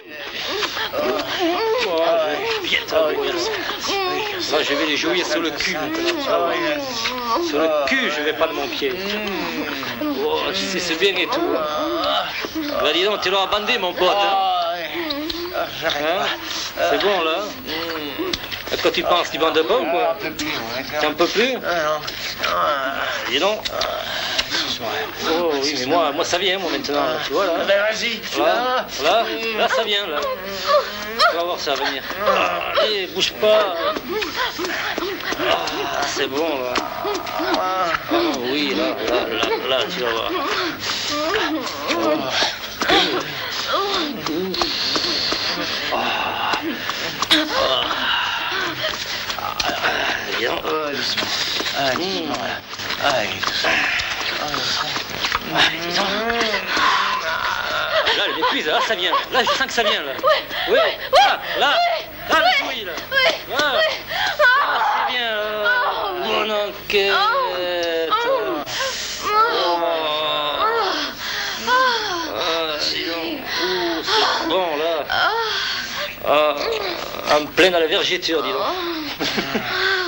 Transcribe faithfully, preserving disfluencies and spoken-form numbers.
Oh, je... Bientôt, Moi, je vais les jouir sur le cul maintenant, tu vois. Sur le cul, je vais pas de mon pied. Oh, tu sais, c'est bien et tout. Bah, dis donc, tu l'auras bandé, mon pote. Hein, hein? C'est bon, là. À quoi tu penses? Tu bandes pas ou quoi? Tu en peux plus? Dis donc. Oh oui, mais moi, moi ça vient, moi, maintenant, là, tu vois, là. Ben, vas-y. Là, là, là, ça vient, là. Tu vas voir, ça va venir. Allez, bouge pas. Ah, c'est bon, là. Oh oui, là, là, là, là, tu vas voir. Oh. Oh. Dis donc. Oh, doucement. Ah, doucement, là. Ah, doucement. Ah, dis donc. Là, elle m'épuise, là, ça vient. Là, je sens que ça vient, là. Oui, là, là, là, le fouille, là. Là, là, c'est bien, là. Mon enquête. Ah, dis donc. Ouh, c'est bon, là. Ah, en pleine à la vergéture, dis donc.